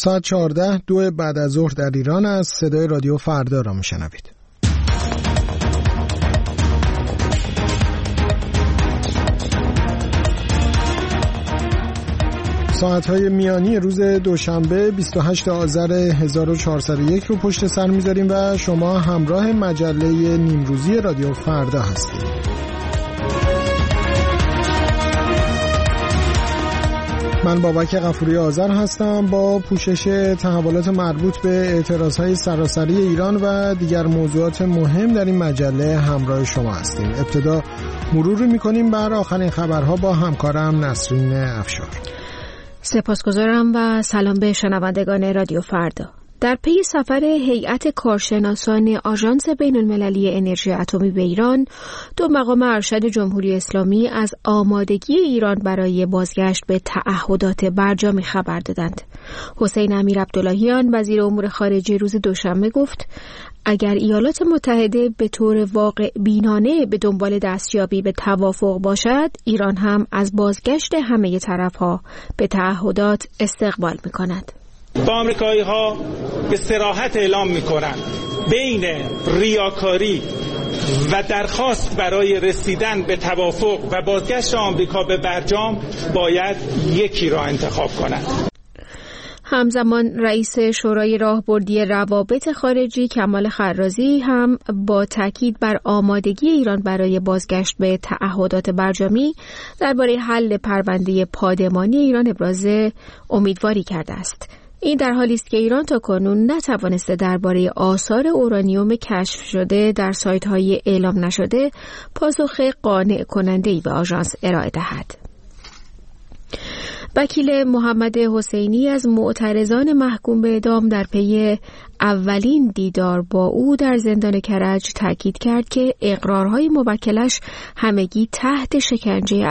ساعت 14:02 بعد از ظهر در ایران است. صدای رادیو فردا را میشنوید. ساعت‌های میانی روز دوشنبه 28 آذر 1401 رو پشت سر می‌ذاریم و شما همراه مجله نیمروزی رادیو فردا هستید. من بابک غفوری آذر هستم. با پوشش تحولات مربوط به اعتراضهای سراسری ایران و دیگر موضوعات مهم در این مجله همراه شما هستیم. ابتدا مروری می‌کنیم بر آخرین خبرها با همکارم نسرین افشار. سپاسگزارم و سلام به شنوندگان رادیو فردا. در پی سفر هیئت کارشناسان آژانس بین‌المللی انرژی اتمی به ایران، دو مقام ارشد جمهوری اسلامی از آمادگی ایران برای بازگشت به تعهدات برجامی خبر دادند. حسین امیرعبداللهیان وزیر امور خارجه روز دوشنبه گفت اگر ایالات متحده به طور واقع بینانه به دنبال دستیابی به توافق باشد، ایران هم از بازگشت همه طرف‌ها به تعهدات استقبال می‌کند. با آمریکایی‌ها به صراحت اعلام می‌کنند بین ریاکاری و درخواست برای رسیدن به توافق و بازگشت آمریکا به برجام باید یکی را انتخاب کنند. همزمان رئیس شورای راهبردی روابط خارجی کمال خرازی هم با تاکید بر آمادگی ایران برای بازگشت به تعهدات برجامی درباره حل پرونده پادمانی ایران ابراز امیدواری کرده است. این در حالی است که ایران تاکنون نتوانسته درباره آثار اورانیوم کشف شده در سایت‌های اعلام نشده پاسخ قانع کننده‌ای به آژانس ارائه دهد. وکیل محمد حسینی از معترضان محکوم به اعدام در پی اولین دیدار با او در زندان کرج تاکید کرد که اقرارهای موکلش همگی تحت شکنجه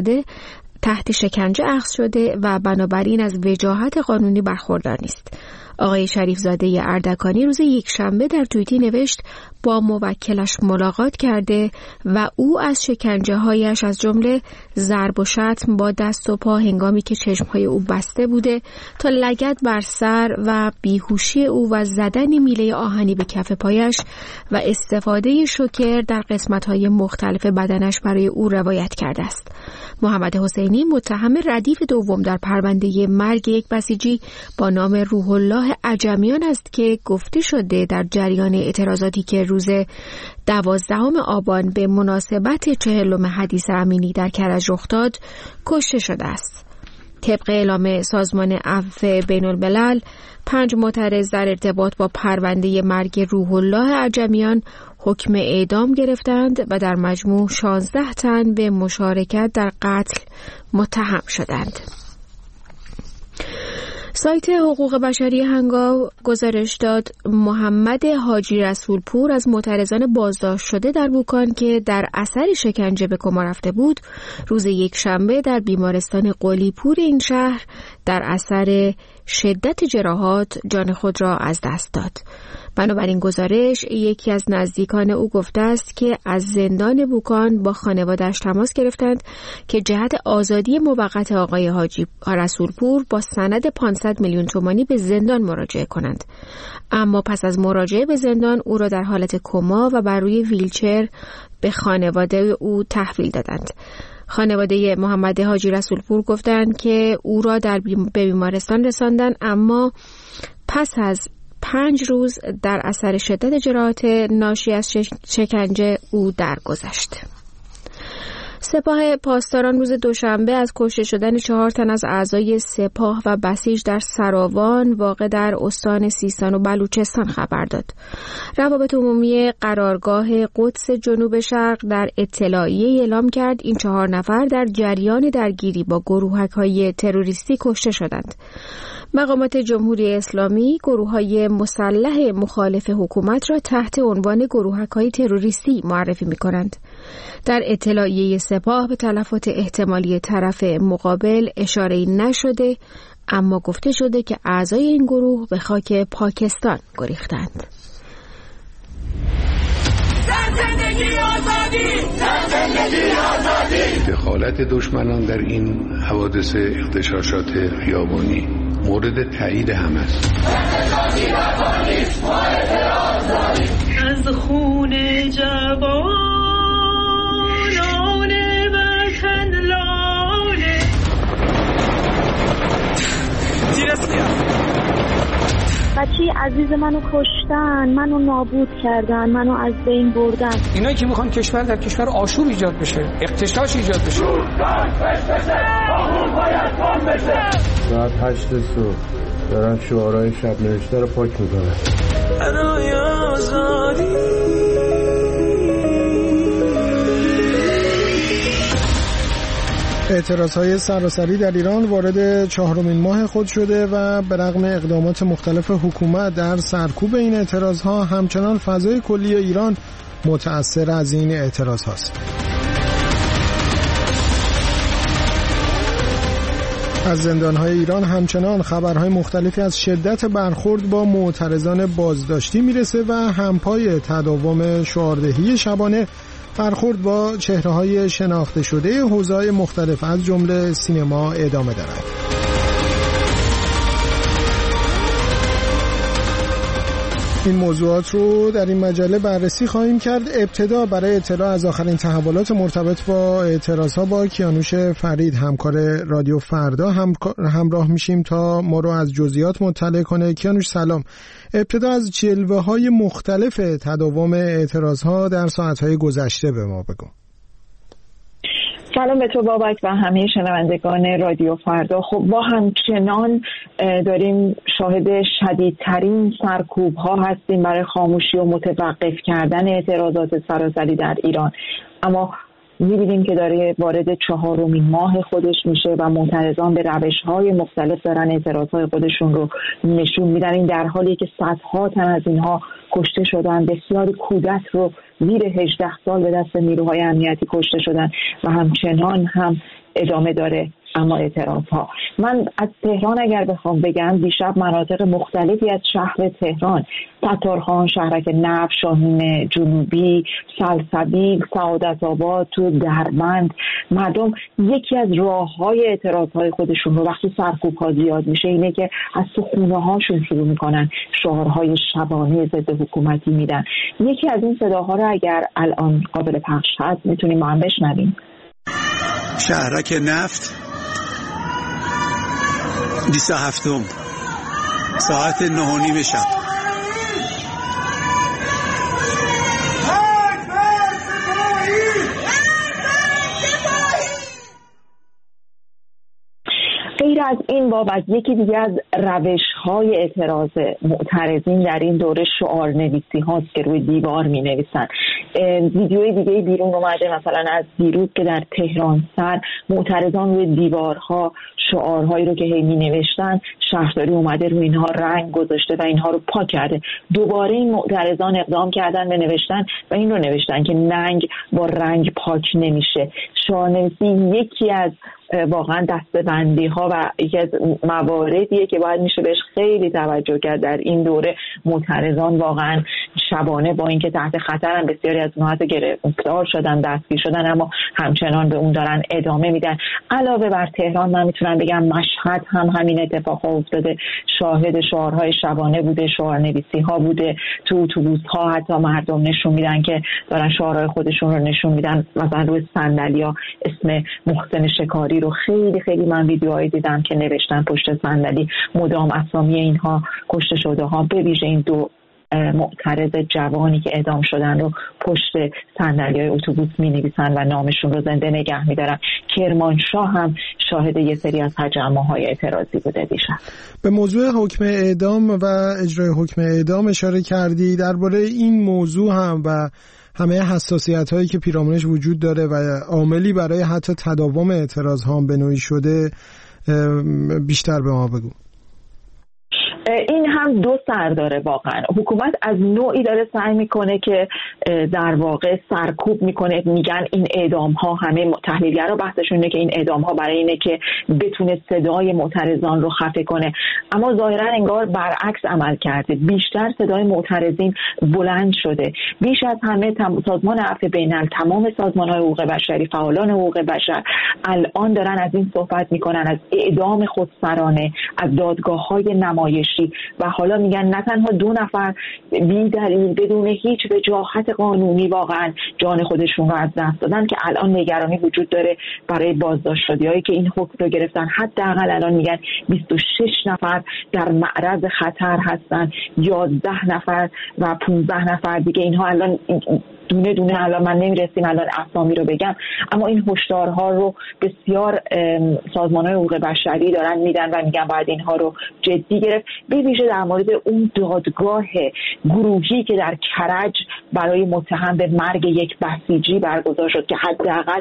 اخذ شده و بنابراین از وجاهت قانونی برخوردار نیست. آقای شریف زاده اردکانی روز یکشنبه در توییتی نوشت با موکلش ملاقات کرده و او از شکنجه‌هایش از جمله ضرب و شتم با دست و پا هنگامی که چشم‌های او بسته بوده تا لگد بر سر و بیهوشی او و زدن میله آهنی به کف پایش و استفاده شوکر در قسمت‌های مختلف بدنش برای او روایت کرده است. محمد حسینی متهم ردیف دوم در پرونده مرگ یک بسیجی با نام روح الله عجمیان است که گفته شده در جریان اعتراضاتی که روز 12 آبان به مناسبت 40 حدیث امینی در کرج رخ داد کشته شده است. طبق اعلام سازمان عفو بین‌الملل 5 معترض در ارتباط با پرونده مرگ روح الله عجمیان حکم اعدام گرفتند و در مجموع 16 تن به مشارکت در قتل متهم شدند. سایت حقوق بشری هنگاو گزارش داد محمد حاجی رسولپور از معترضان بازداشت شده در بوکان که در اثر شکنجه به کما رفته بود روز یکشنبه در بیمارستان قلی‌پور این شهر در اثر شدت جراحات جان خود را از دست داد. بنابراین گزارش یکی از نزدیکان او گفته است که از زندان بوکان با خانواده‌اش تماس گرفتند که جهت آزادی موقت آقای حاجی رسولپور با سند 500 میلیون تومانی به زندان مراجعه کنند. اما پس از مراجعه به زندان او را در حالت کما و بر روی ویلچر به خانواده او تحویل دادند. خانواده محمد حاجی رسولپور گفتند که او را به بیمارستان رساندند، اما پس از 5 روز در اثر شدت جراحات ناشی از شکنجه او درگذشت. سپاه پاسداران روز دوشنبه از کشته شدن 4 تن از اعضای سپاه و بسیج در سراوان واقع در استان سیستان و بلوچستان خبر داد. روابط عمومی قرارگاه قدس جنوب شرق در اطلاعیه اعلام کرد این 4 نفر در جریان درگیری با گروهک‌های تروریستی کشته شدند. مقامات جمهوری اسلامی گروه‌های مسلح مخالف حکومت را تحت عنوان گروهک‌های تروریستی معرفی می‌کنند. در اطلاعیه سپاه به تلفات احتمالی طرف مقابل اشاره‌ای نشده، اما گفته شده که اعضای این گروه به خاک پاکستان گریختند. دخالت دشمنان در این حوادث اغتشاشات خیابانی مورد تایید همه است. از خون جوانان وطن لاله بچه عزیز منو کشتن، منو نابود کردن، منو از بین بردن. اینایی که میخوان کشور در کشور آشوب ایجاد بشه، اغتشاش ایجاد بشه. ساعت 8 صبح دارن شعارهای شب نوشته رو پاک میکنن. برای آزادی اعتراضهای سراسری در ایران وارد 4مین ماه خود شده و به رغم اقدامات مختلف حکومت در سرکوب این اعتراضها همچنان فضای کلی ایران متأثر از این اعتراض هاست. از زندانهای ایران همچنان خبرهای مختلفی از شدت برخورد با معترضان بازداشتی میرسه و همپای تداوم شعاردهی شبانه برخورد با چهره‌های شناخته شده حوزه‌های مختلف از جمله سینما ادامه دارد. این موضوعات رو در این مجله بررسی خواهیم کرد. ابتدا برای اطلاع از آخرین تحولات مرتبط با اعتراضها با کیانوش فرید همکار رادیو فردا همراه میشیم تا ما رو از جزئیات مطلع کنه. کیانوش سلام. ابتدا از جلوه‌های مختلف تداوم اعتراضها در ساعت‌های گذشته به ما بگو. سلام به تو بابک و همه شنوندگان رادیو فردا. خب ما همچنان داریم شاهد شدیدترین سرکوب ها هستیم برای خاموشی و متوقف کردن اعتراضات سراسری در ایران، اما می‌بینیم که داره وارد 4مین ماه خودش میشه و معترضان به روش‌های مختلف دارن اعتراضهای خودشون رو نشون میدن. این در حالی که صدها تن از اینها کشته شدن، بسیاری کودک رو زیر 18 سال به دست نیروهای امنیتی کشته شدن و همچنان هم ادامه داره. اما اعتراضها، من از تهران اگر بخوام بگم، دیشب مناطق مختلفی از شهر تهران، ستارخان، شهرک نفت، شاهین جنوبی، سلسبیل، سعادت آباد، تو دربند، مردم یکی از راه‌های اعتراضهای خودشون رو وقتی سرکوب‌ها زیاد میشه اینه که از تو خونه‌هاشون شروع میکنن شعارهای شبانه ضد حکومتی میدن. یکی از این صداها رو اگر الان قابل پخش هست میتونیم ما هم بشنویم. شهرک نفت 27 ساعت 9:30 شب. غیر از این بابت یکی دیگه از روش‌های اعتراض معترضین در این دوره شعار نویسی هاست که روی دیوار می نویسن. ویدیوی دیگه بیرون اومده مثلا از دیروز که در تهران سر معترضان روی دیوارها شعارهایی رو که هی می نوشتن، شهرداری اومده روی اینها رنگ گذاشته و اینها رو پاک کرده. دوباره این معترضان اقدام کردن به نوشتن و این رو نوشتن که ننگ با رنگ پاک نمیشه. شعار نویسی یکی از واقعا دسته‌بندی ها و یکی از مواردیه که باید میشه بهش خیلی توجه کرد در این دوره. معترضان واقعا شبانه با اینکه تحت خطرن، بسیاری از اونها گرفتار شدن، دستگیر شدن، اما همچنان به اون دارن ادامه میدن. علاوه بر تهران من میتونم بگم مشهد هم همین اتفاق ها افتاده. شاهد شعارهای شبانه بوده، شعار نویسی ها بوده، تو اتوبوس ها حتی مردم نشون میدن که دارن شعارهای خودشون رو نشون میدن. مثلا روی صندلی‌ها اسم محسن شکاری رو خیلی من ویدیوهایی دیدم که نوشتن پشت صندلی مدام اسامی اینها کشته شده ها، به ویژه این دو معترض جوانی که اعدام شدن رو پشت صندلی‌های اتوبوس می‌نویسن و نامشون رو زنده نگه می‌دارن. کرمانشاه هم شاهد یه سری از تجمع‌های اعتراضی بوده دیشب. به موضوع حکم اعدام و اجرای حکم اعدام اشاره کردی. درباره این موضوع هم و همه حساسیت‌هایی که پیرامونش وجود داره و عاملی برای حتی تداوم اعتراض هم به نوعی شده بیشتر به ما بگو. این هم دو سر داره واقعا. حکومت از نوعی داره سعی میکنه که در واقع سرکوب میکنه، میگن این اعدام ها، همه تحلیلگرا بحثشون اینه که این اعدام ها برای اینه که بتونه صدای معترضان رو خفه کنه، اما ظاهرا انگار برعکس عمل کرده، بیشتر صدای معترضین بلند شده. بیش از همه سازمان عفو بین‌الملل، تمام سازمان‌های حقوق بشری، فعالان حقوق بشر الان دارن از این صحبت میکنن، از اعدام خودسرانه، از دادگاه‌های نمایشی، و حالا میگن نه تنها 2 نفر بی دلیل بدون هیچ وجاهت قانونی واقعا جان خودشون رو از دست دادن، که الان نگرانی وجود داره برای بازداشت شده‌هایی که این حکم رو گرفتن. حداقل الان میگن 26 نفر در معرض خطر هستن، 11 نفر و 15 نفر دیگه. اینها الان دونه دونه الان من نمیرسیم الان اسامی رو بگم، اما این هشدارها رو بسیار سازمان‌های حقوق بشری دارن میدن و میگن باید اینها رو جدی گرفت، به ویژه در مورد اون دادگاه گروهی که در کرج برای متهم به مرگ یک بسیجی برگزار شد که حداقل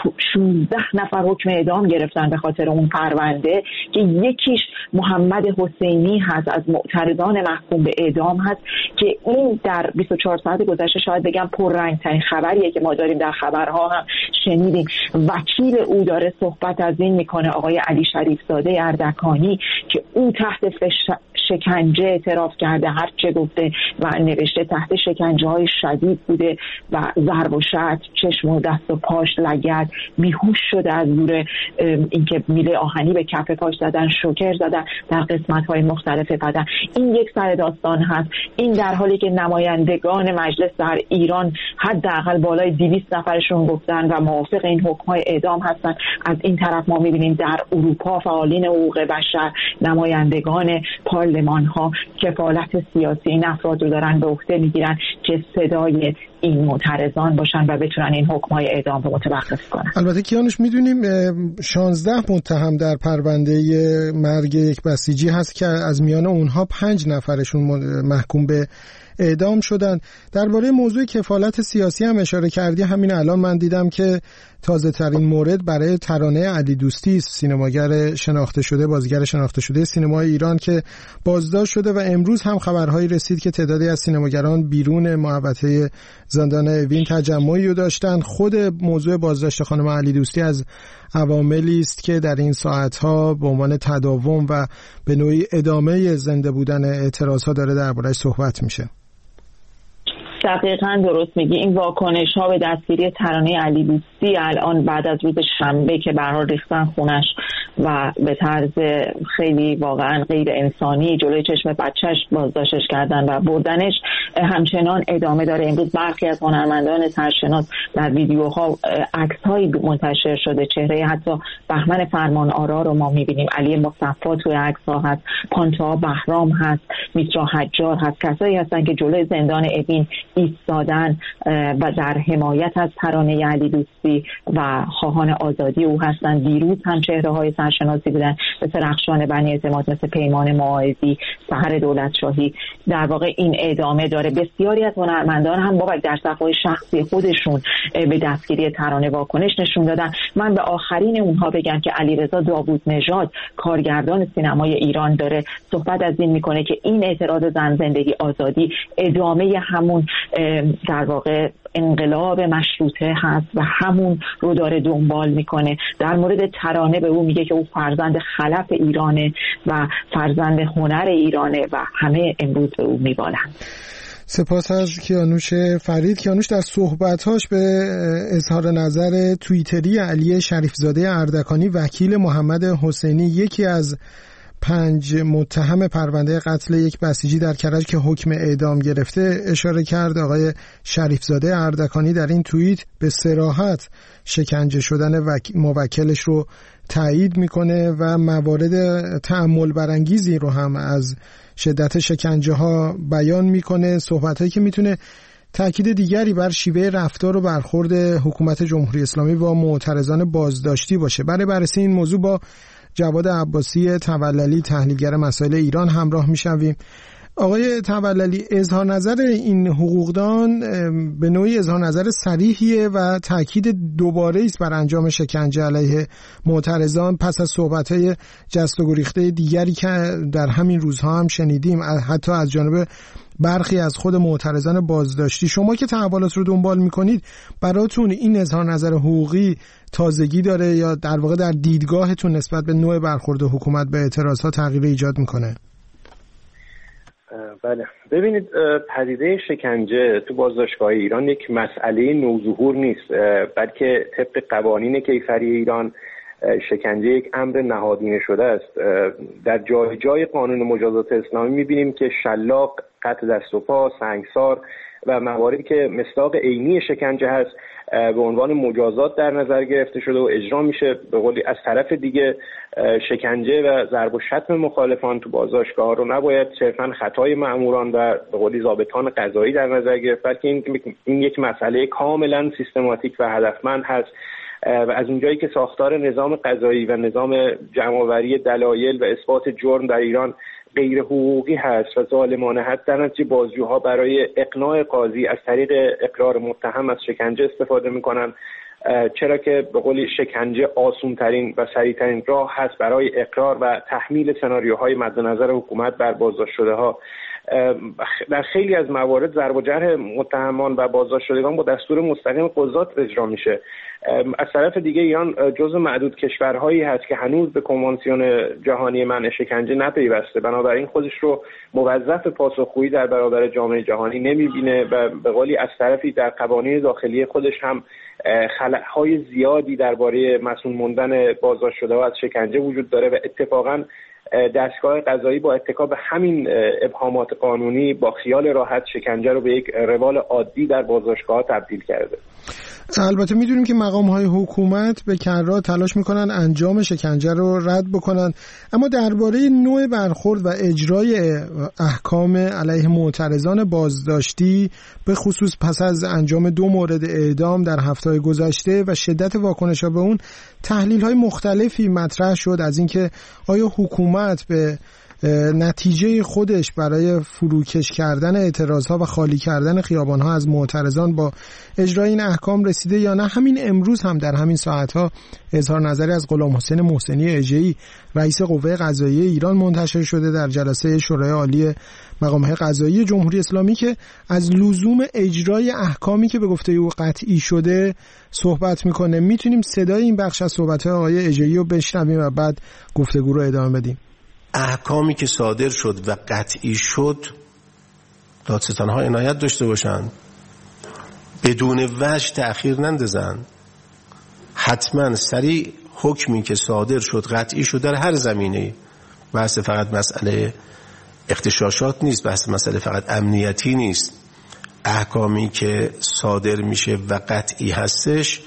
16 نفر حکم اعدام گرفتن به خاطر اون پرونده، که یکیش محمد حسینی هست از معترضان محکوم به اعدام هست، که این در 24 ساعت گذشته شاید بگم پررنگ‌ترین خبریه که ما داریم، در خبرها هم شنیدیم. وکیل او داره صحبت از این میکنه، آقای علی شریفزاده اردکانی، که او تحت شکنجه اعتراف کرده، هر چه گفته و نوشته تحت شکنجه‌های شدید بوده و ضرب و شتم، چشم و دست و پاش لگد، بیهوش شده از دور اینکه میله آهنی به کف پاش زدن، شوکر زدن در قسمت‌های مختلف بدن. این یک سر داستان هست. این در حالی که نمایندگان مجلس در ایران حداقل بالای 200 نفرشون گفتن و موافق این حکم‌های اعدام هستن. از این طرف ما می‌بینیم در اروپا فعالین حقوق بشر، نمایندگان پارلمان‌ها کفالت سیاسی این افراد رو دارن به عهده میگیرن که صدای این معترضان باشن و بتونن این حکم‌های اعدام رو متوقف کنن. البته کیانوش میدونیم 16 متهم در پرونده مرگ یک بسیجی هست که از میان اونها 5 نفرشون محکوم به اعدام شدن. درباره موضوع کفالت سیاسی هم اشاره کردی. همین الان من دیدم که تازه ترین مورد برای ترانه علی دوستی، سینماگر شناخته شده، بازیگر شناخته شده سینمای ایران که بازداشت شده، و امروز هم خبرهایی رسید که تعدادی از سینماگران بیرون محوطه زندان اوین تجمعی رو داشتن. خود موضوع بازداشت خانم علی دوستی از عواملی است که در این ساعتها به عنوان تداوم و به نوعی ادامه زنده بودن اعتراضها داره درباره‌اش صحبت میشه. دقیقاً درست میگی. این واکنش ها به دستگیری ترانه علی دوستی الان بعد از روز شنبه که به هر حال ریختن خونش و به طرز خیلی واقعا غیر انسانی جلوی چشم بچهش بازداشتش کردن و بردنش، همچنان ادامه داره. امروز برخی از هنرمندان سرشناس در ویدیوها عکس‌هایی منتشر شده، چهره حتی بهمن فرمان آرا رو ما می‌بینیم، علی مصطفی توی عکس‌ها هست، پانتا بهرام هست، میترا حجار هست، کسایی هستن که جلوی زندان اوین ایستادن و در حمایت از ترانه علی دوستی و خواهان آزادی او هستن. دیروز هم چهره‌های سرشناسی بودن مثل رخشان بنی اعتماد، مثل پیمان معاذی، سحر دولتشاهی. در واقع این ادامه داره. بسیاری از هنرمندان هم با در صفحات شخصی خودشون به دستگیری ترانه واکنش نشون دادن. من به آخرین اونها بگم که علیرضا داوود نژاد، کارگردان سینمای ایران، داره صحبت از این میکنه که این اعتراض زن، زندگی، آزادی ادامه همون در واقع انقلاب مشروطه هست و همون رو داره دنبال میکنه. در مورد ترانه به او میگه که او فرزند خلف ایرانه و فرزند هنر ایرانه و همه امروز به او میبالند. سپاس از کیانوش فرید. کیانوش در صحبتاش به اظهار نظر توییتری علی شریفزاده اردکانی، وکیل محمد حسینی، یکی از 5 متهم پرونده قتل یک بسیجی در کرج که حکم اعدام گرفته، اشاره کرد. آقای شریفزاده اردکانی در این توییت به صراحت شکنجه شدن موکلش رو تایید میکنه و موارد تأمل برانگیزی رو هم از شدت شکنجه ها بیان میکنه، صحبتایی که میتونه تأکید دیگری بر شیوه رفتار و برخورد حکومت جمهوری اسلامی با معترضان بازداشتی باشه. برای بررسی این موضوع با جواد عباسی توللی، تحلیلگر مسائل ایران همراه میشویم. آقای توللی، اظهار نظر این حقوقدان به نوعی اظهار نظر صریحیه و تاکید دوباره است بر انجام شکنجه علیه معترضان پس از صحبت‌های جست و گریخته دیگری که در همین روزها هم شنیدیم، حتی از جانب برخی از خود معترضان بازداشتی. شما که تحولات رو دنبال میکنید، براتون این اظهار نظر حقوقی تازگی داره یا در واقع در دیدگاهتون نسبت به نوع برخورد حکومت به اعتراضها تغییر ایجاد میکنه؟ بله، ببینید، پدیده شکنجه تو بازداشتگاه ایران یک مسئله نوظهور نیست، بلکه طبق قوانین کیفری ایران شکنجه یک امر نهادینه شده است. در جای جای قانون مجازات اسلامی می‌بینیم که شلاق، قطع دست و پا، سنگسار و مواردی که مصداق عینی شکنجه هست به عنوان مجازات در نظر گرفته شده و اجرا میشه. به قولی از طرف دیگه شکنجه و ضرب و شتم مخالفان تو بازداشتگاه رو نباید صرفاً خطای مأموران و به قولی ضابطان قضایی در نظر گرفت، بلکه این یک مسئله کاملاً سیستماتیک و هدفمند هست و از اونجایی که ساختار نظام قضایی و نظام جمع‌آوری دلایل و اثبات جرم در ایران غیر حقوقی هست و ظالمانه هست، در نتیجه بازجوها برای اقناع قاضی از طریق اقرار متهم از شکنجه استفاده میکنن، چرا که به قولی شکنجه آسان‌ترین و سریع‌ترین راه هست برای اقرار و تحمیل سناریوهای مد نظر حکومت بر بازداشت شده‌ها. در خیلی از موارد ضرب و جرح متهمان و بازداشت شدگان با دستور مستقیم قضات اجرا میشه. از طرف دیگه ایران جزو معدود کشورهایی هست که هنوز به کنوانسیون جهانی منع شکنجه نپیوسته، بنابراین خودش رو موظف پاسخگویی در برابر جامعه جهانی نمیبینه و به قولی از طرفی در قوانین داخلی خودش هم خلأهای زیادی درباره مسئول موندن بازداشت شده‌ها از شکنجه وجود داره و اتفاقاً دستگاه قضایی با اتکا به همین ابهامات قانونی با خیال راحت شکنجه رو به یک روال عادی در بازداشتگاه‌ها تبدیل کرده. البته میدونیم که مقام‌های حکومت به کررا تلاش میکنن انجام شکنجه رو رد بکنن، اما درباره نوع برخورد و اجرای احکام علیه معترضان بازداشتی به خصوص پس از انجام 2 مورد اعدام در هفته‌های گذشته و شدت واکنش‌ها به اون، تحلیل‌های مختلفی مطرح شد از اینکه آیا حکومت به نتیجه خودش برای فروکش کردن اعتراضها و خالی کردن خیابانها از معترضان با اجرای این احکام رسیده یا نه. همین امروز هم در همین ساعتها اظهار نظری از غلام حسین محسنی اژه‌ای رئیس قوه قضاییه ایران منتشر شده در جلسه شورای عالی مقام‌های قضایی جمهوری اسلامی که از لزوم اجرای احکامی که به گفته او قطعی شده صحبت میکنه. میتونیم صدای این بخش از صحبت‌های آقای اژه‌ای رو بشنویم و بعد گفتگو رو ادامه بدیم. احکامی که صادر شد و قطعی شد دادستان‌ها عنایت داشته باشند، بدون وجه تأخیر نندازن، حتما سریع حکمی که صادر شد قطعی شد در هر زمینه. بحث فقط مسئله اغتشاشات نیست، بحث مسئله فقط امنیتی نیست. احکامی که صادر میشه و قطعی هستش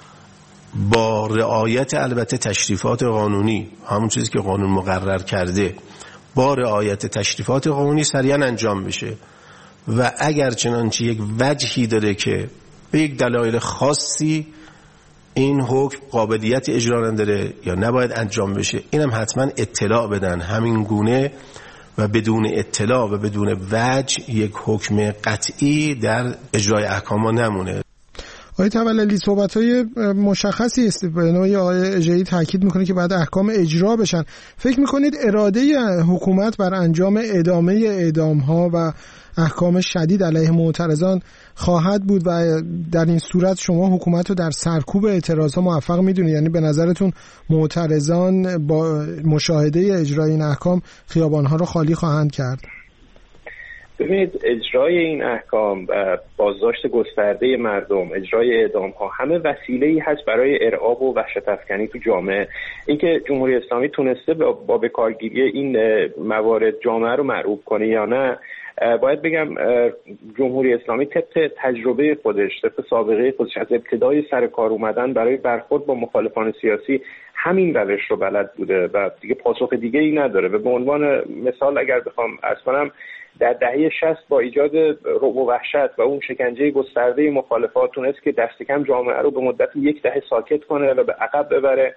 با رعایت البته تشریفات قانونی، همون چیزی که قانون مقرر کرده، با رعایت تشریفات قانونی سریعا انجام بشه و اگر چنانچه یک وجهی داره که به یک دلایل خاصی این حکم قابلیت اجرا نداره یا نباید انجام بشه، اینم حتما اطلاع بدن. همین گونه و بدون اطلاع و بدون وجه یک حکم قطعی در اجرای احکام نمونه. آقای توللی، صحبت‌های مشخصی است. به نوعی آقای اژه‌ای تاکید میکنه که بعد احکام اجرا بشن. فکر میکنید اراده حکومت بر انجام ادامه اعدام‌ها و احکام شدید علیه معترضان خواهد بود و در این صورت شما حکومت رو در سرکوب اعتراض‌ها موفق میدونید؟ یعنی به نظرتون معترضان با مشاهده اجرای این احکام خیابان‌ها رو خالی خواهند کرد؟ ببینید، اجرای این احکام و بازداشت گسترده مردم، اجرای اعدام ها، همه وسیله‌ای هست برای ارعاب و وحشت افکنی تو جامعه. اینکه جمهوری اسلامی تونسته با به کارگیری این موارد جامعه رو مرعوب کنه یا نه، باید بگم جمهوری اسلامی طبق تجربه خودش، طبق سابقه خودش، از ابتدای سر کار اومدن برای برخورد با مخالفان سیاسی همین روش رو بلد بوده و دیگه پاسخ دیگه ای نداره. و به عنوان مثال اگر بخوام عرض کنم، در دهه 60 با ایجاد رعب و وحشت و اون شکنجه گسترده مخالفات تونست که دست کم جامعه رو به مدت 10 دهه ساکت کنه و به عقب ببره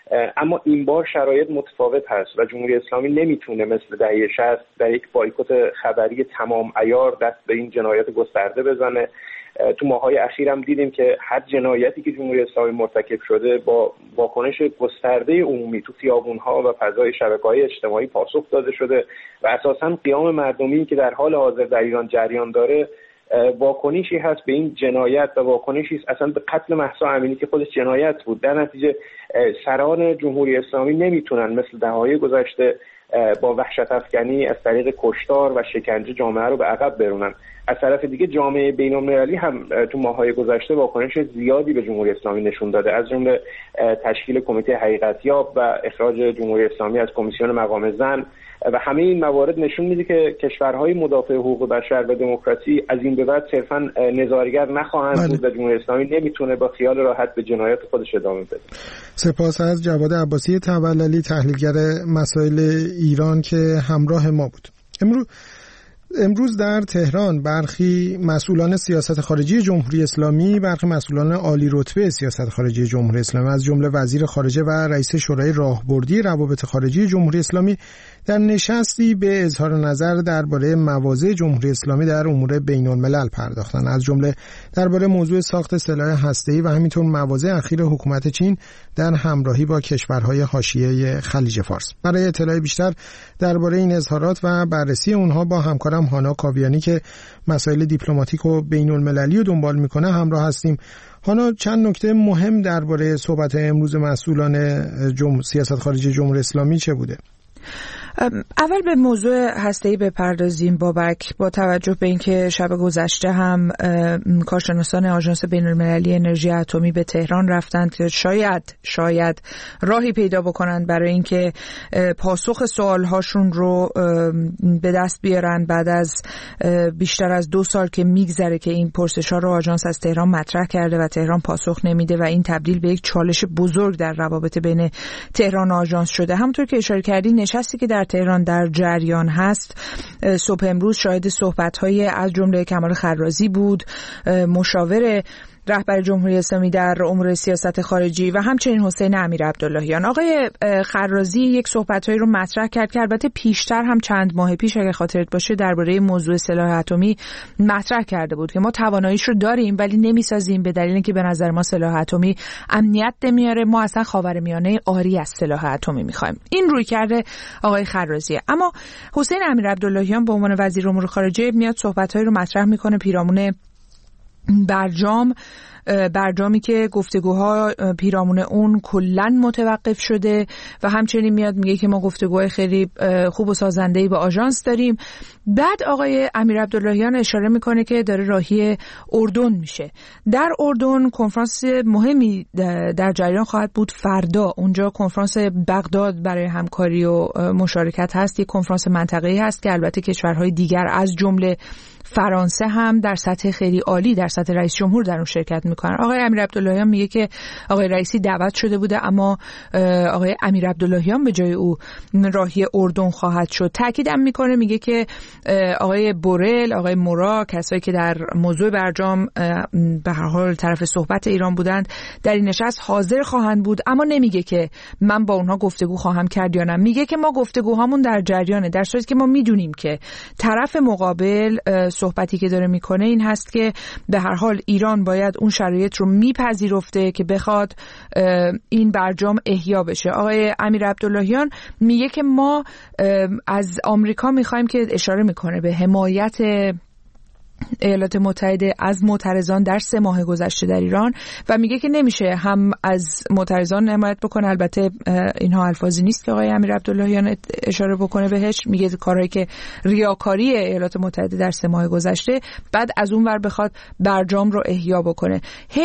اما این بار شرایط متفاوت هست و جمهوری اسلامی نمیتونه مثل دهه 60 در یک بایکوت خبری تمام عیار دست به این جنایت گسترده بزنه. تو ماهای اخیر هم دیدیم که هر جنایتی که جمهوری اسلامی مرتکب شده با واکنش گسترده عمومی تو خیابون‌ها و فضای شبکه‌های اجتماعی پاسخ داده شده و اساساً قیام مردمی که در حال حاضر در ایران جریان داره واکنشی هست به این جنایت و واکنشی اصلا به قتل مهسا امینی که خودش جنایت بود. در نتیجه سران جمهوری اسلامی نمیتونن مثل دهه‌های گذشته با وحشت افکنی از طریق کشتار و شکنجه جامعه رو به عقب برونن. از طرف دیگه جامعه بین‌المللی هم تو ماهای گذشته واکنش زیادی به جمهوری اسلامی نشون داده، از جمله تشکیل کمیته حقیقتیاب و اخراج جمهوری اسلامی از کمیسیون مقام زن و همه این موارد نشون میده که کشورهای مدافع حقوق بشر و دموکراسی از این به بعد صرفاً نظارگر نخواهند بود و جمهوری اسلامی نمیتونه با خیال راحت به جنایات خودش ادامه بده. سپاس از جواد عباسی توللی، تحلیلگر مسائل ایران که همراه ما بود. امروز در تهران برخی مسئولان سیاست خارجی جمهوری اسلامی، برخی مسئولان عالی رتبه سیاست خارجی جمهوری اسلامی از جمله وزیر خارجه و رئیس شورای راهبردی روابط خارجی جمهوری اسلامی در نشستی به اظهار نظر درباره مواضع جمهوری اسلامی در امور بین‌الملل پرداختند، از جمله درباره موضوع ساخت سلاح هسته‌ای و همینطور مواضع اخیر حکومت چین در همراهی با کشورهای حاشیه خلیج فارس. برای اطلاع بیشتر درباره این اظهارات و بررسی اونها با همکارم هانا کاویانی که مسائل دیپلماتیک و بین‌المللی رو دنبال میکنه همراه هستیم. هانا، چند نکته مهم درباره صحبت امروز مسئولان سیاست خارجی جمهوری اسلامی چه بوده؟ اول به موضوع هسته‌ای بپردازیم بابک، با توجه به اینکه شب گذشته هم کارشناسان آژانس بین‌المللی انرژی اتمی به تهران رفتند که شاید راهی پیدا بکنند برای اینکه پاسخ سوالهاشون رو به دست بیارن بعد از بیشتر از 2 سال که میگذره که این پرسش‌ها رو آژانس از تهران مطرح کرده و تهران پاسخ نمیده و این تبدیل به یک چالش بزرگ در روابط بین تهران و آژانس شده. همونطور که اشاره کردی، نشستی که در تهران در جریان هست صبح امروز شاهد صحبت‌های از جمله کمال خرازی بود، مشاور رهبر جمهوری اسلامی در امور سیاست خارجی و همچنین حسین امیرعبداللهیان. آقای خرازی یک صحبت‌هایی رو مطرح کرد که البته پیشتر هم چند ماه پیش اگه خاطرت باشه درباره موضوع سلاح اتمی مطرح کرده بود که ما تواناییش رو داریم ولی نمی‌سازیم به دلیل اینکه به نظر ما سلاح اتمی امنیت نمیاره، ما اصلا خاورمیانه عاری از سلاح اتمی می‌خوایم. این رویکرد آقای خرازی. اما حسین امیرعبداللهیان به عنوان وزیر امور خارجه میاد صحبت‌هایی رو مطرح می‌کنه پیرامون برجامی که گفتگوها پیرامون اون کلن متوقف شده و همچنین میاد میگه که ما گفتگوهای خیلی خوب و سازنده‌ای با آژانس داریم. بعد آقای امیرعبداللهیان اشاره میکنه که داره راهی اردن میشه. در اردن کنفرانس مهمی در جریان خواهد بود فردا. اونجا کنفرانس بغداد برای همکاری و مشارکت هست، یک کنفرانس منطقه‌ای هست که البته کشورهای دیگر از جمله فرانسه هم در سطح خیلی عالی در سطح رئیس جمهور در اون شرکت میکنن. آقای امیرعبداللهیان میگه که آقای رئیسی دعوت شده بوده اما آقای امیرعبداللهیان به جای او راهی اردن خواهد شد. تاکیدم میکنه، میگه که آقای بورل، آقای مورا، کسایی که در موضوع برجام به هر حال طرف صحبت ایران بودند در این نشست حاضر خواهند بود، اما نمیگه که من با اونها گفتگو خواهم کرد یا نه. میگه که ما گفتگوهامون در جریانه، در صورتی که ما میدونیم که طرف مقابل صحبتی که داره میکنه این هست که به هر حال ایران باید اون شرایط رو میپذیرفته که بخواد این برجام احیا بشه. آقای امیرعبداللهیان میگه که ما از آمریکا میخوایم که اشاره میکنه به حمایت ایالات متحده از معترضان در 3 ماه گذشته در ایران و میگه که نمیشه هم از معترضان حمایت بکنه. البته اینها الفاظی نیست که آقای امیرعبداللهیان اشاره بکنه بهش، میگه کارهایی که ریاکاری ایالات متحده در 3 ماه گذشته، بعد از اون ور بخواد برجام رو احیا بکنه.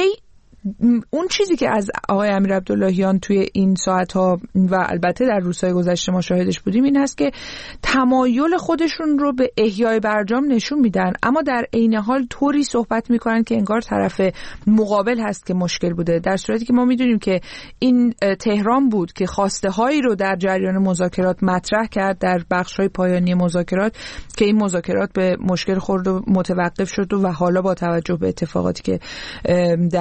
اون چیزی که از آقای امیرعبداللهیان توی این ساعت‌ها و البته در روزهای گذشته ما شاهدش بودیم این هست که تمایل خودشون رو به احیای برجام نشون میدن، اما در عین حال طوری صحبت میکنن که انگار طرف مقابل هست که مشکل بوده، در صورتی که ما میدونیم که این تهران بود که خواسته هایی رو در جریان مذاکرات مطرح کرد در بخش‌های پایانی مذاکرات که این مذاکرات به مشکل خورد و متوقف شد و حالا با توجه به اتفاقاتی که در ایران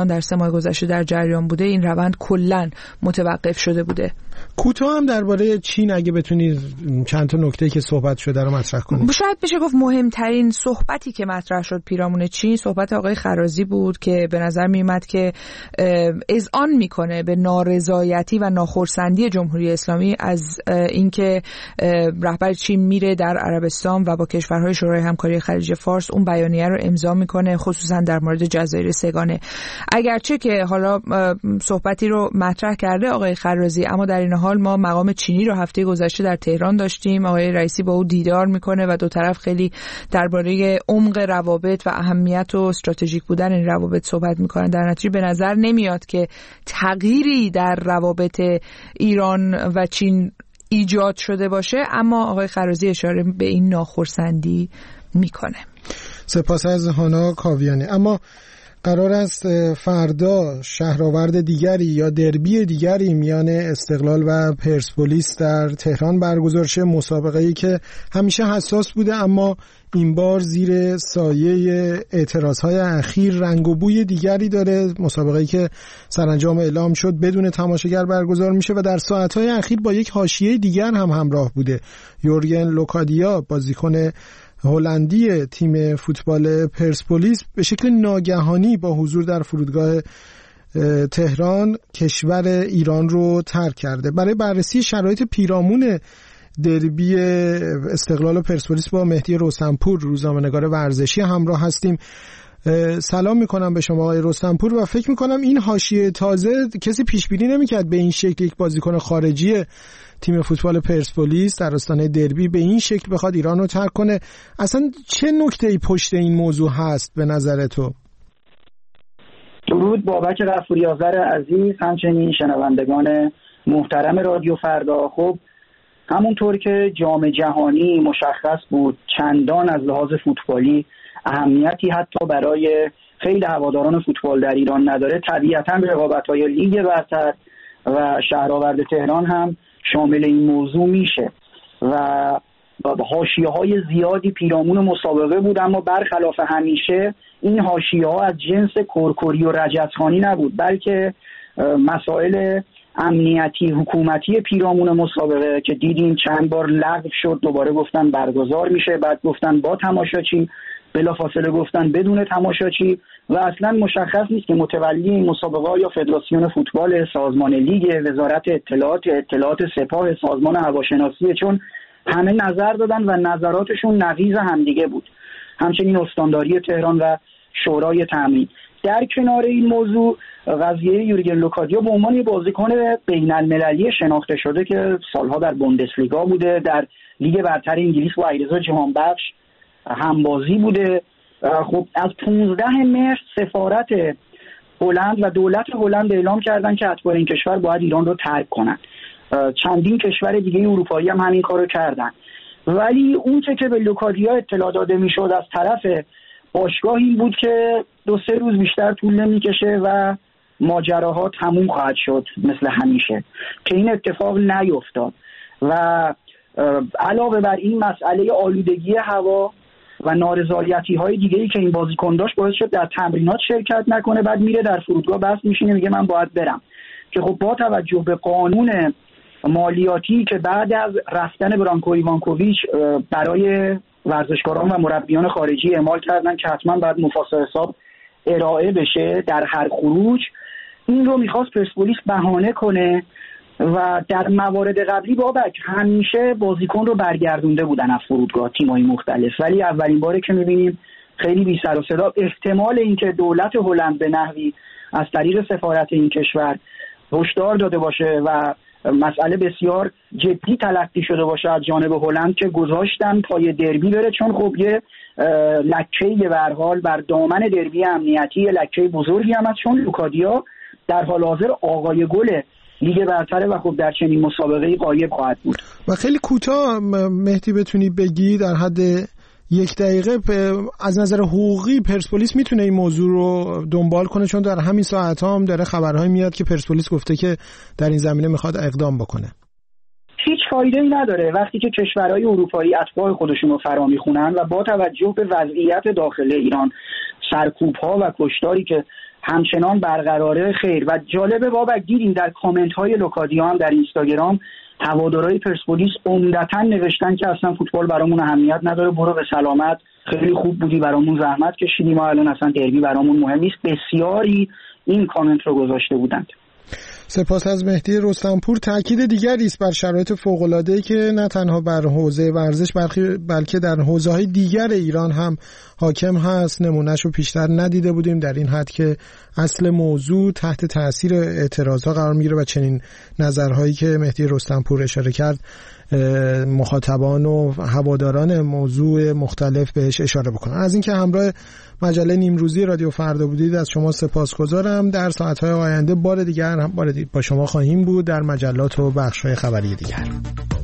در 3 ماه گذشته در جریان بوده، این روند کلاً متوقف شده بوده. کوتاه هم درباره چین اگه بتونید چند تا نکته که صحبت شده رو مطرح کنید. شاید بشه گفت مهمترین صحبتی که مطرح شد پیرامون چین صحبت آقای خرازی بود که به نظر میومد که اذعان میکنه به نارضایتی و ناخرسندی جمهوری اسلامی از اینکه رهبر چین میره در عربستان و با کشورهای شورای همکاری خلیج فارس اون بیانیه رو امضا میکنه، خصوصا در مورد جزایر سگانه. اگرچه که حالا صحبتی رو مطرح کرده آقای خرازی، اما در این حال ما مقام چینی رو هفته گذشته در تهران داشتیم. آقای رئیسی با او دیدار میکنه و دو طرف خیلی درباره عمق روابط و اهمیت و استراتژیک بودن این روابط صحبت میکنن. در نتیجه به نظر نمیاد که تغییری در روابط ایران و چین ایجاد شده باشه، اما آقای خرازی اشاره به این ناخرسندی میکنه. سپاس از هانا کاویانی. اما قرار است فردا شهرآورد دیگری یا دربی دیگری میان استقلال و پرسپولیس در تهران برگزار شه، مسابقه‌ای که همیشه حساس بوده اما این بار زیر سایه اعتراضهای اخیر رنگ و بوی دیگری داره. مسابقه‌ای که سرانجام اعلام شد بدون تماشاگر برگزار میشه و در ساعت‌های اخیر با یک حاشیه دیگر هم همراه بوده. یورگن لوکادیا بازیکن هلندی تیم فوتبال پرسپولیس به شکل ناگهانی با حضور در فرودگاه تهران کشور ایران رو ترک کرده. برای بررسی شرایط پیرامون دربی استقلال و پرسپولیس با مهدی رستمپور، روزنامه‌نگار ورزشی، همراه هستیم. سلام میکنم به شما آقای رستمپور و فکر میکنم این حاشیه تازه کسی پیش بینی نمیکرد به این شکل یک بازیکن خارجی تیم فوتبال پرسپولیس در آستانه دربی به این شکل بخواد ایران رو ترک کنه. اصلا چه نکته‌ای پشت این موضوع هست به نظر تو؟ درود بابک غفوری آذر عزیز، همچنین شنوندگان محترم رادیو فردا. خب همونطور که جام جهانی مشخص بود چندان از لحاظ فوتبالی اهمیتی حتی برای خیلی هواداران فوتبال در ایران نداره، طبیعتاً رقابت‌های لیگ برتر و شهرآورد تهران هم شامل این موضوع میشه و حاشیه‌های زیادی پیرامون مسابقه بود، اما برخلاف همیشه این حاشیه‌ها از جنس کرکری و رجزخوانی نبود، بلکه مسائل امنیتی حکومتی پیرامون مسابقه که دیدیم چند بار لغو شد، دوباره گفتن برگزار میشه، بعد گفتن با تماشاچی، بلافاصله گفتن بدون تماشاچی و اصلا مشخص نیست که متولی این مسابقه یا فدراسیون فوتبال، سازمان لیگ، وزارت اطلاعات سپاه، سازمان هواشناسی، چون همه نظر دادن و نظراتشون نقیض همدیگه بود. همچنین استانداری تهران و شورای تامین. در کنار این موضوع قضیه یورگن لوکادیا به عنوان بازیکن بین‌المللی شناخته شده که سالها در بوندسلیگا بوده، در لیگ برتر انگلیس با علیرضا جهانبخش همبازی بوده. خب از 15 مهر سفارت هلند و دولت هلند اعلام کردن که اتباع این کشور باید ایران رو ترک کنن. چندین کشور دیگه اروپایی هم همین کارو کردن، ولی اون که به لوکادیا اطلاع داده میشد از طرف باشگاه این بود که 2-3 روز بیشتر طول نمیکشه و ماجراها تموم خواهد شد مثل همیشه، که این اتفاق نیفتاد و علاوه بر این مسئله آلودگی هوا و نارضایتی‌های دیگه‌ای که این بازیکن داشت باعث شد در تمرینات شرکت نکنه، بعد میره در فرودگاه بس میشینه میگه من باید برم، که خب با توجه به قانون مالیاتی که بعد از رفتن برانکو ایوانکوویچ برای ورزشکاران و مربیان خارجی اعمال کردن که حتما باید مفاسا حساب ارائه بشه در هر خروج، این رو میخواست پرسپولیس بهانه کنه و در موارد قبلی بابک همیشه بازیکن رو برگردونده بودن از فرودگاه تیم‌های مختلف، ولی اولین باره که می‌بینیم خیلی بی سر و صدا. احتمال اینکه دولت هلند به نحوی از طریق سفارت این کشور هشدار داده باشه و مسئله بسیار جدی تلقی شده باشه از جانب هلند که گذاشتن پای دربی بره، چون خب یه لکه‌ای به هر حال بر دامن دربی امنیتی، لکه بزرگی هم هست، چون لوکادیا در حال حاضر آقای گل لیگ برتره و خب در چنین مسابقه‌ای غایب خواهد بود. و خیلی کوتاه مهدی بتونی بگی در حد 1 دقیقه از نظر حقوقی پرسپولیس میتونه این موضوع رو دنبال کنه، چون در همین ساعت هم داره خبرهای میاد که پرسپولیس گفته که در این زمینه میخواد اقدام بکنه. هیچ فایده‌ای نداره وقتی که کشورهای اروپایی اتباع خودشون رو فرا میخونن و با توجه به وضعیت داخل ایران، سرکوب‌ها و کشتاری که همچنان برقراره خیر. و جالبه بابک دیدیم در کامنت های لوکادیا هم در اینستاگرام هوادارهای پرسپولیس عمدتاً نوشتن که اصلا فوتبال برامون اهمیت نداره، برو به سلامت، خیلی خوب بودی، برامون زحمت کشیدی، ما الان اصلا دربی برامون مهم نیست. بسیاری این کامنت رو گذاشته بودند. سپاس از مهدی رستمپور. تاکید دیگری است بر شرایط فوق‌العاده‌ای که نه تنها بر حوزه ورزش بلکه در حوزه‌های دیگر ایران هم حاکم هست. نمونه‌شو رو پیشتر ندیده بودیم در این حد که اصل موضوع تحت تاثیر اعتراضات قرار میگیره و چنین نظرهایی که مهدی رستمپور اشاره کرد مخاطبان و هواداران موضوع مختلف بهش اشاره بکنن. از اینکه همراه مجله نیمروزی رادیو فردا بودید از شما سپاسگزارم. در ساعت‌های آینده بار دیگر با شما خواهیم بود در مجلات و بخش‌های خبری دیگر.